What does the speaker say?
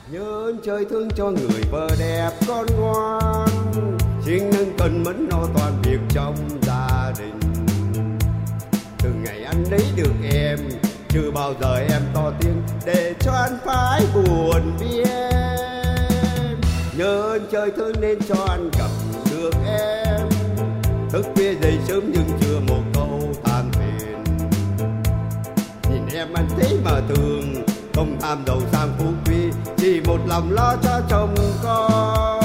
Nhớ ơn trời thương cho người vợ đẹp con ngoan, xin nâng cần mẫn lo toàn việc trong gia đình. Từ ngày anh lấy được em, chưa bao giờ em to tiếng để cho anh phải buồn biết. Nhớ ơn trời thương nên cho anh gặp được em, thức khuya dậy sớm nhưng chưa một câu than phiền. Nhìn em anh thấy mà thương, không tham giàu sang phú quý, chỉ một lòng lo cho chồng con.